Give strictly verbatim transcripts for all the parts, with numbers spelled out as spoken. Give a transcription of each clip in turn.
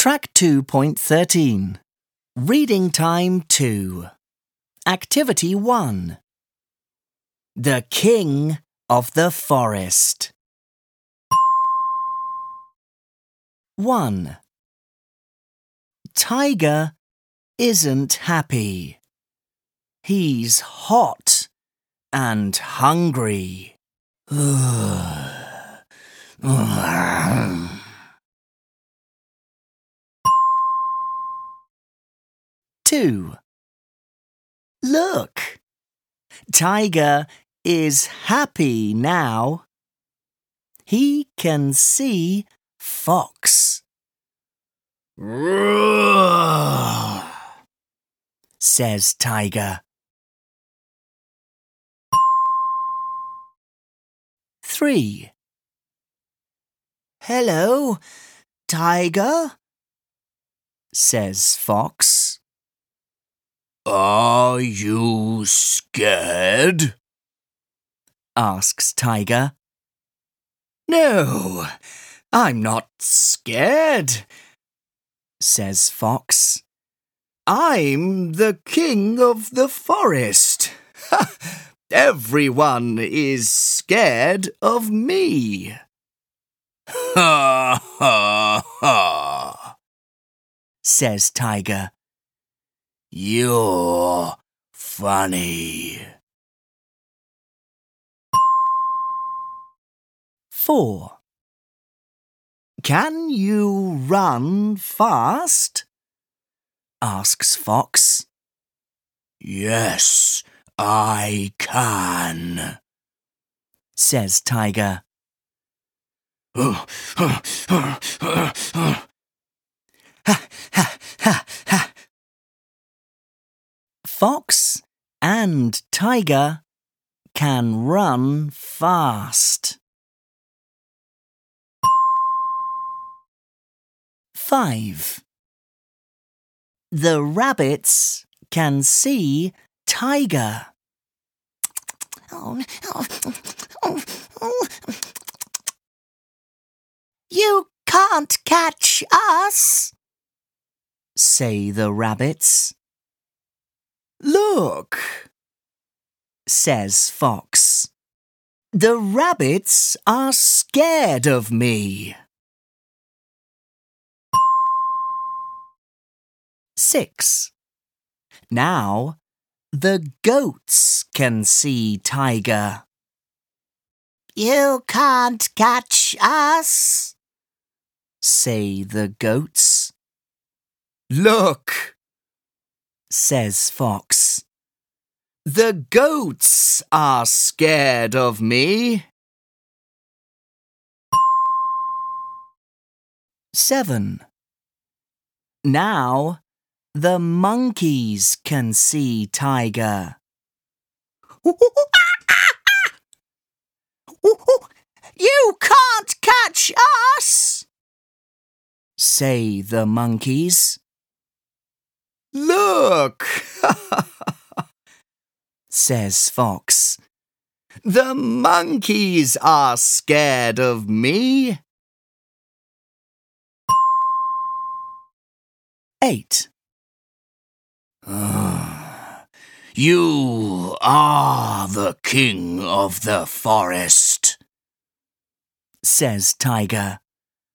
Track two point thirteen. Reading Time two. Activity one. The King of the Forest. one. Tiger isn't happy. He's hot and hungry. two. Look! Tiger is happy now. He can see Fox. Says Tiger. three. Hello, Tiger, says Fox. Are you scared? Asks Tiger. No, I'm not scared, says Fox. I'm the king of the forest. Everyone is scared of me. Ha ha ha, says Tiger. You're funny. four. Can you run fast? Asks Fox. Yes, I can, says Tiger. Ha, ha, ha, ha. Fox and Tiger can run fast. five. The rabbits can see Tiger. You can't catch us, say the rabbits. Look, says Fox. The rabbits are scared of me. six. Now, the goats can see Tiger. You can't catch us, say the goats. Look, says Fox. The goats are scared of me. seven. Now, the monkeys can see Tiger. You can't catch us, say the monkeys. Look, says Fox. The monkeys are scared of me. eight. You are the king of the forest, says Tiger.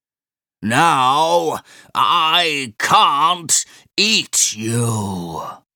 Now I can't eat you.